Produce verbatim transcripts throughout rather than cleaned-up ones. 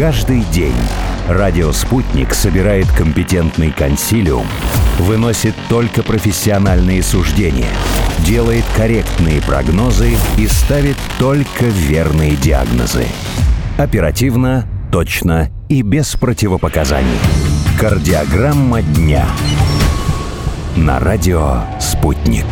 Каждый день радио «Спутник» собирает компетентный консилиум, выносит только профессиональные суждения, делает корректные прогнозы и ставит только верные диагнозы. Оперативно, точно и без противопоказаний. Кардиограмма дня. На радио «Спутник».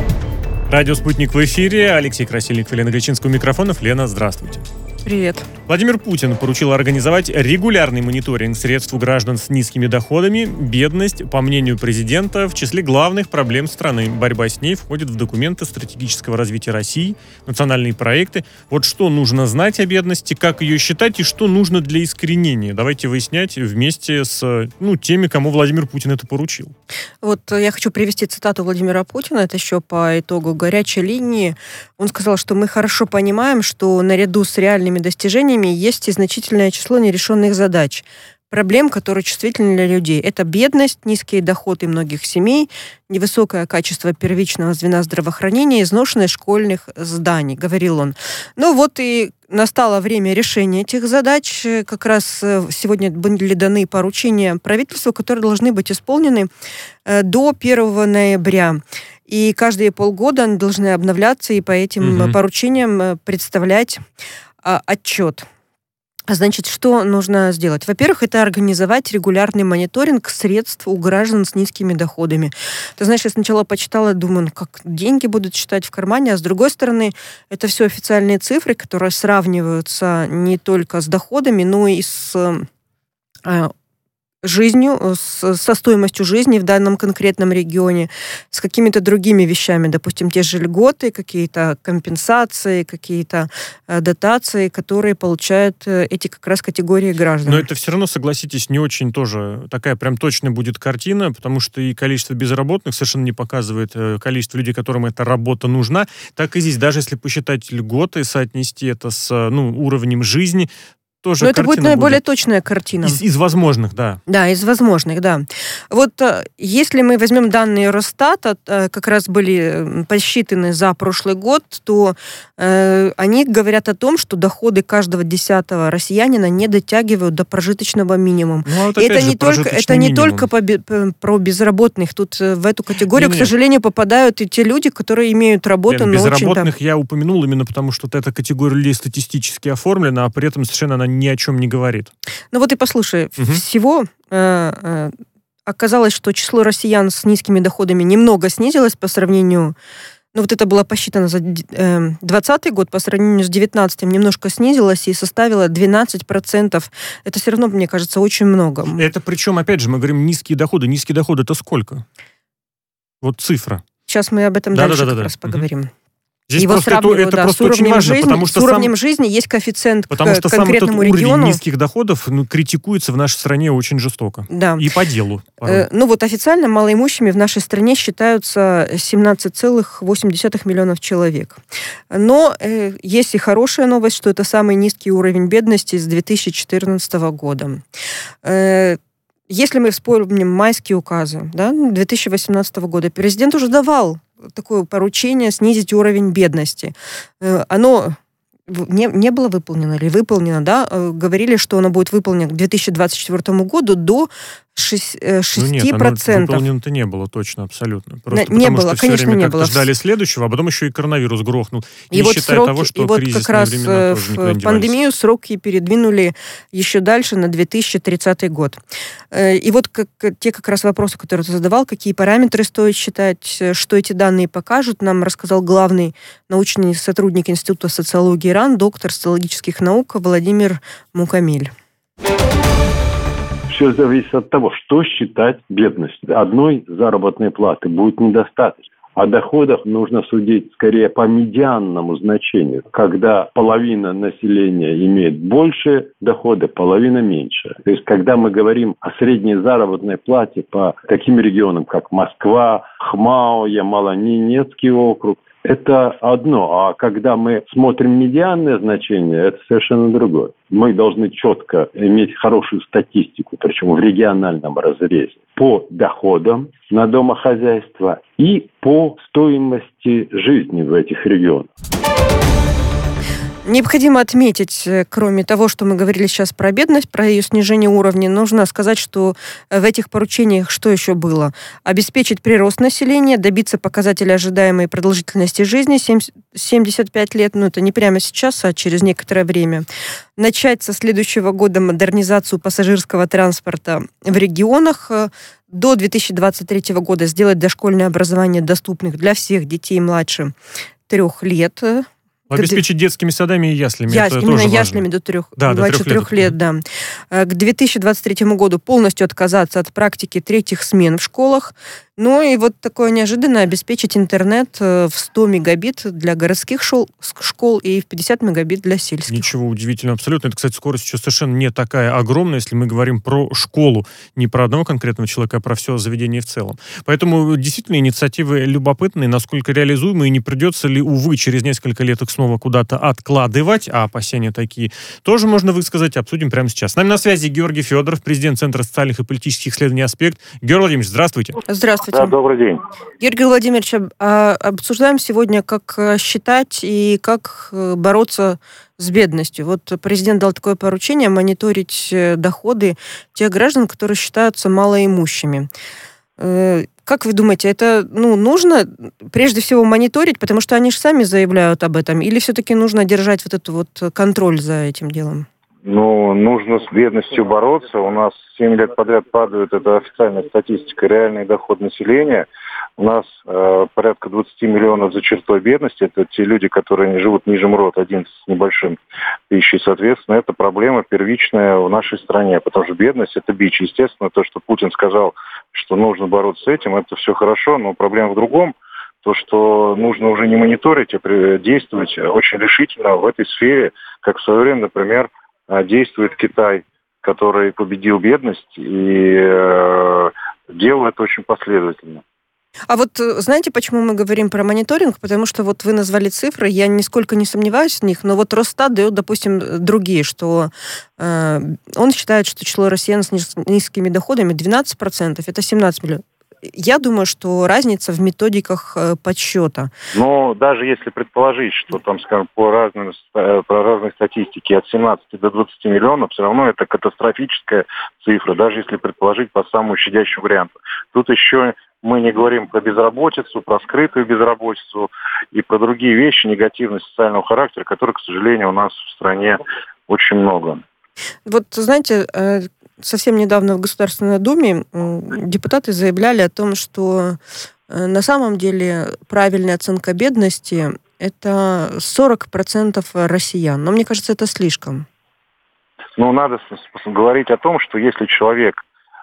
Радио «Спутник» в эфире. Алексей Красильников, Елена Гречинская у микрофонов. Лена, здравствуйте. Привет. Владимир Путин поручил организовать регулярный мониторинг средств у граждан с низкими доходами. Бедность, по мнению президента, в числе главных проблем страны. Борьба с ней входит в документы стратегического развития России, национальные проекты. Вот что нужно знать о бедности, как ее считать и что нужно для искоренения. Давайте выяснять вместе с ну, теми, кому Владимир Путин это поручил. Вот я хочу привести цитату Владимира Путина. Это еще по итогу горячей линии. Он сказал, что мы хорошо понимаем, что наряду с реальными достижениями есть и значительное число нерешенных задач, проблем, которые чувствительны для людей. Это бедность, низкие доходы многих семей, невысокое качество первичного звена здравоохранения, изношенность школьных зданий, говорил он. Ну вот и настало время решения этих задач. Как раз сегодня были даны поручения правительству, которые должны быть исполнены до первого ноября. И каждые полгода они должны обновляться и по этим угу. поручениям представлять а, отчет. Значит, что нужно сделать? Во-первых, это организовать регулярный мониторинг средств у граждан с низкими доходами. Ты знаешь, я сначала почитала, думаю, ну как деньги будут считать в кармане, а с другой стороны, это все официальные цифры, которые сравниваются не только с доходами, но и с э, жизнью, с, со стоимостью жизни в данном конкретном регионе, с какими-то другими вещами, допустим, те же льготы, какие-то компенсации, какие-то э, дотации, которые получают э, эти как раз категории граждан. Но это все равно, согласитесь, не очень тоже такая прям точная будет картина, потому что и количество безработных совершенно не показывает э, количество людей, которым эта работа нужна. Так и здесь, даже если посчитать льготы, соотнести это с ну, уровнем жизни, тоже. Но это будет наиболее будет точная картина. Из, из возможных, да. Да, из возможных, да. Вот если мы возьмем данные Росстата, как раз были посчитаны за прошлый год, то э, они говорят о том, что доходы каждого десятого россиянина не дотягивают до прожиточного минимума. Ну, вот это, не только, это не только по, про безработных. Тут в эту категорию, не, к сожалению, попадают и те люди, которые имеют работу, Лен, но безработных очень... я упомянул именно потому, что вот эта категория людей статистически оформлена, а при этом совершенно она ни о чем не говорит. Ну вот и послушай, угу. всего э, э, оказалось, что число россиян с низкими доходами немного снизилось по сравнению, ну вот это было посчитано за двадцатый год, по сравнению с девятнадцатым немножко снизилось и составило двенадцать процентов. Это все равно, мне кажется, очень много. Это причем, опять же, мы говорим низкие доходы. Низкие доходы это сколько? Вот цифра. Сейчас мы об этом да, дальше да, да, как да. раз поговорим. Угу. Здесь Его просто это, это да, просто очень важно, жизни, потому что с уровнем сам, жизни есть коэффициент потому к что конкретному сам этот региону. Уровень низких доходов ну, критикуется в нашей стране очень жестоко. Да. И по делу. Э, ну вот официально малоимущими в нашей стране считаются семнадцать целых восемь десятых миллионов человек. Но э, есть и хорошая новость, что это самый низкий уровень бедности с две тысячи четырнадцатого года. Э, если мы вспомним майские указы, да, две тысячи восемнадцатого года, президент уже давал такое поручение снизить уровень бедности. Оно не, не было выполнено или выполнено, да? Говорили, что оно будет выполнено к две тысячи двадцать четвертому году до шести процентов. Ну нет, выполнено-то не было точно, абсолютно. Просто не потому, было, что конечно, все время не как-то было. ждали следующего, а потом еще и коронавирус грохнул. И не вот считая сроки, того, что и вот кризисные как раз времена тоже никуда не в девались. пандемию сроки передвинули еще дальше на две тысячи тридцатый год. И вот как, те как раз вопросы, которые ты задавал, какие параметры стоит считать, что эти данные покажут, нам рассказал главный научный сотрудник Института социологии РАН, доктор социологических наук Владимир Мукамель. Все зависит от того, что считать бедностью. Одной заработной платы будет недостаточно. О доходах нужно судить скорее по медианному значению, когда половина населения имеет больше дохода, половина меньше. То есть, когда мы говорим о средней заработной плате по таким регионам, как Москва, Хмао, Ямало-Ненецкий округ, это одно, а когда мы смотрим медианное значение, это совершенно другое. Мы должны четко иметь хорошую статистику, причем в региональном разрезе, по доходам на домохозяйство и по стоимости жизни в этих регионах. Необходимо отметить, кроме того, что мы говорили сейчас про бедность, про ее снижение уровня, нужно сказать, что в этих поручениях что еще было? Обеспечить прирост населения, добиться показателя ожидаемой продолжительности жизни семьдесят пять лет, ну это не прямо сейчас, а через некоторое время. Начать со следующего года модернизацию пассажирского транспорта в регионах. До две тысячи двадцать третьего года сделать дошкольное образование доступным для всех детей младше трех лет. Обеспечить детскими садами и яслями. Я, это именно тоже яслями важно. до трех, да, до трех, трех лет. лет да. К две тысячи двадцать третьему году полностью отказаться от практики третьих смен в школах. Ну и вот такое неожиданное, обеспечить интернет в сто мегабит для городских школ, школ и в пятьдесят мегабит для сельских. Ничего удивительного абсолютно. Это, кстати, скорость еще совершенно не такая огромная, если мы говорим про школу. Не про одного конкретного человека, а про все заведение в целом. Поэтому действительно инициативы любопытные, насколько реализуемые, не придется ли, увы, через несколько лет их снова куда-то откладывать, а опасения такие тоже можно высказать, обсудим прямо сейчас. С нами на связи Георгий Федоров, президент Центра социальных и политических исследований «Аспект». Георгий Владимирович, здравствуйте. Здравствуйте. Да, добрый день. Георгий Владимирович, обсуждаем сегодня, как считать и как бороться с бедностью. Вот президент дал такое поручение мониторить доходы тех граждан, которые считаются малоимущими. Как вы думаете, это ну, нужно прежде всего мониторить, потому что они же сами заявляют об этом, или все-таки нужно держать вот этот вот контроль за этим делом? Ну, нужно с бедностью бороться. У нас семь лет подряд падает, это официальная статистика, реальный доход населения. У нас э, порядка двадцать миллионов за чертой бедности. Это те люди, которые не живут ниже МРОТ, одиннадцать с небольшим тысяч. И, соответственно, это проблема первичная в нашей стране, потому что бедность – это бич. Естественно, то, что Путин сказал, что нужно бороться с этим, это все хорошо, но проблема в другом. То, что нужно уже не мониторить, а действовать очень решительно в этой сфере, как в свое время, например, действует Китай, который победил бедность, и э, делает это очень последовательно. А вот знаете, почему мы говорим про мониторинг? Потому что вот вы назвали цифры, я нисколько не сомневаюсь в них, но вот Росстат дает, допустим, другие, что э, он считает, что число россиян с низкими доходами двенадцать процентов, это семнадцать миллионов. Я думаю, что разница в методиках подсчета. Но даже если предположить, что там, скажем, по разным, по разной статистике от семнадцати до двадцати миллионов, все равно это катастрофическая цифра, даже если предположить по самому щадящему варианту. Тут еще мы не говорим про безработицу, про скрытую безработицу и про другие вещи негативного социального характера, которых, к сожалению, у нас в стране очень много. Вот, знаете, совсем недавно в Государственной Думе депутаты заявляли о том, что на самом деле правильная оценка бедности – это сорок процентов россиян. Но мне кажется, это слишком. Ну, надо говорить о том, что если человек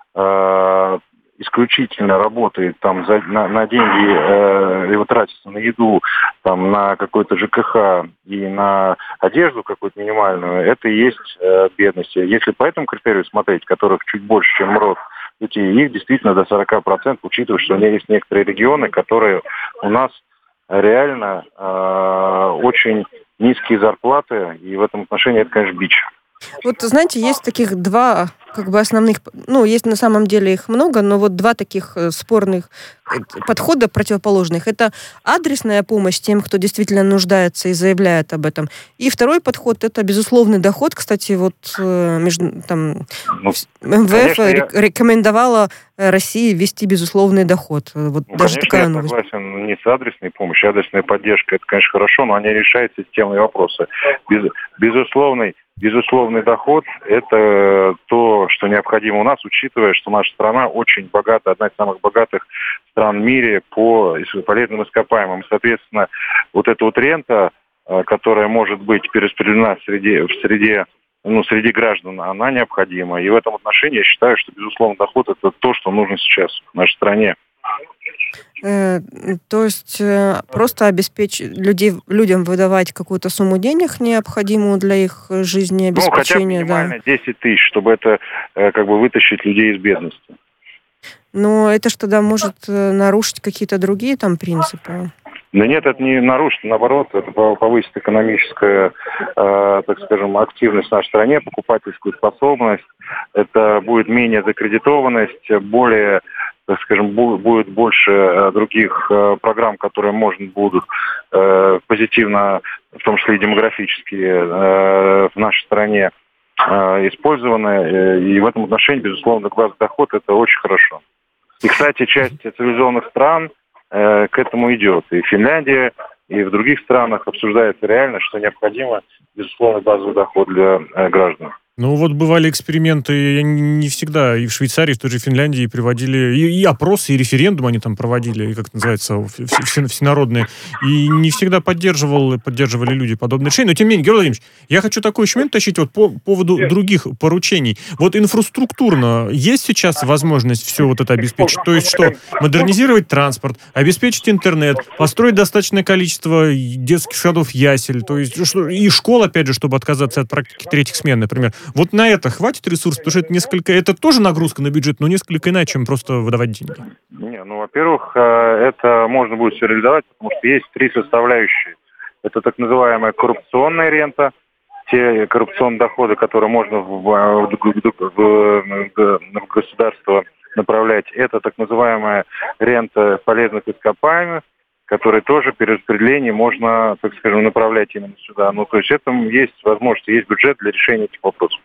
э, исключительно работает там за, на, на деньги, э, его тратится на еду, там, на какой-то ЖКХ и на одежду какую-то минимальную, это и есть э, бедность. Если по этому критерию смотреть, которых чуть больше, чем МРОТ, их действительно до сорок процентов, учитывая, что у меня есть некоторые регионы, которые у нас реально э, очень низкие зарплаты, и в этом отношении это, конечно, бич. Вот, знаете, есть таких два как бы основных, ну, есть на самом деле их много, но вот два таких спорных подхода противоположных. Это адресная помощь тем, кто действительно нуждается и заявляет об этом. И второй подход – это безусловный доход. Кстати, вот между, там, ну, эм вэ эф конечно, рекомендовала России ввести безусловный доход. Вот ну, даже конечно, такая я новость. Согласен не с адресной помощью, адресная поддержка – это, конечно, хорошо, но они решают системные вопросы. Без, безусловный Безусловный доход – это то, что необходимо у нас, учитывая, что наша страна очень богата, одна из самых богатых стран в мире по полезным ископаемым. Соответственно, вот эта вот рента, которая может быть перераспределена в среде, в среде, ну, среди граждан, она необходима. И в этом отношении я считаю, что безусловный доход – это то, что нужно сейчас в нашей стране. То есть просто обеспечить людей, людям выдавать какую-то сумму денег, необходимую для их жизнеобеспечения. Ну, хотя бы минимально да. десять тысяч, чтобы это как бы вытащить людей из бедности. Но это же тогда может нарушить какие-то другие там принципы. Да нет, это не нарушит, наоборот, это повысит экономическую, э, так скажем, активность в нашей стране, покупательскую способность, это будет менее закредитованность, более так скажем, будет больше других программ, которые можно будут позитивно, в том числе и демографически, в нашей стране использованы. И в этом отношении, безусловно, госдоход – это очень хорошо. И, кстати, часть цивилизованных стран к этому идет. И Финляндия, и в других странах обсуждается реально, что необходимо, безусловно, базовый доход для граждан. Ну вот бывали эксперименты, не всегда, и в Швейцарии, и в той же Финляндии приводили, и, и опросы, и референдумы они там проводили, как это называется, всенародные, и не всегда поддерживал, поддерживали люди подобные решения. Но тем не менее, Георгий Владимирович, я хочу такой еще момент тащить вот по поводу других поручений. Вот инфраструктурно есть сейчас возможность все вот это обеспечить? То есть что, модернизировать транспорт, обеспечить интернет, построить достаточное количество детских садов, ясель, то есть и школ, опять же, чтобы отказаться от практики третьих смен, например. Вот на это хватит ресурсов, потому что это несколько, это тоже нагрузка на бюджет, но несколько иначе, чем просто выдавать деньги. Не, ну, во-первых, это можно будет все реализовать, потому что есть три составляющие. Это так называемая коррупционная рента, те коррупционные доходы, которые можно в, в, в, в государство направлять. Это так называемая рента полезных ископаемых, которые тоже при распределении можно, так скажем, направлять именно сюда. Ну, то есть это есть возможность, есть бюджет для решения этих вопросов.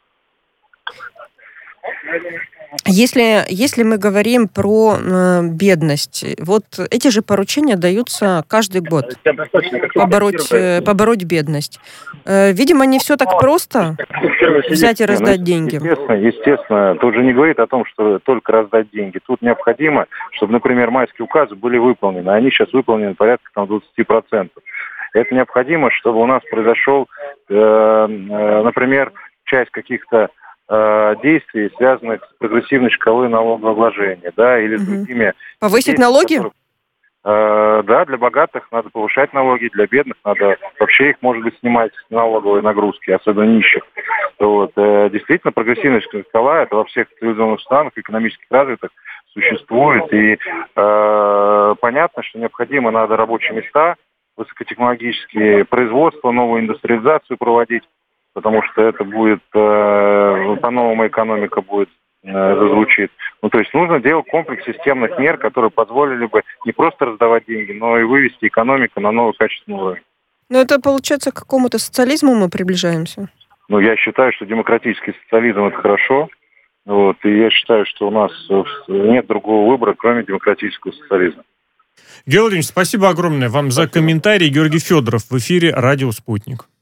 Если, если мы говорим про э, бедность, вот эти же поручения даются каждый год. Побороть, э, побороть бедность. Э, видимо, не все так просто взять и раздать деньги. Естественно, естественно. Тут же не говорит о том, что только раздать деньги. Тут необходимо, чтобы, например, майские указы были выполнены. Они сейчас выполнены порядка там, двадцать процентов. Это необходимо, чтобы у нас произошел, э, э, например, часть каких-то действий, связанных с прогрессивной шкалой налогообложения, да, или с другими... Повысить налоги? Которые, э, да, для богатых надо повышать налоги, для бедных надо вообще их, может быть, снимать с налоговой нагрузки, особенно нищих. Вот, э, действительно, прогрессивная шкала, это во всех цивилизованных странах, экономически развитых, существует, и э, понятно, что необходимо надо рабочие места, высокотехнологические производства, новую индустриализацию проводить, потому что это будет, э, по-новому экономика будет, э, зазвучит. Ну, то есть нужно делать комплекс системных мер, которые позволили бы не просто раздавать деньги, но и вывести экономику на новый качественный уровень. Ну, это, получается, к какому-то социализму мы приближаемся? Ну, я считаю, что демократический социализм – это хорошо. Вот, и я считаю, что у нас нет другого выбора, кроме демократического социализма. Георгий Владимирович, спасибо огромное вам за комментарий. Георгий Федоров в эфире «Радио Спутник».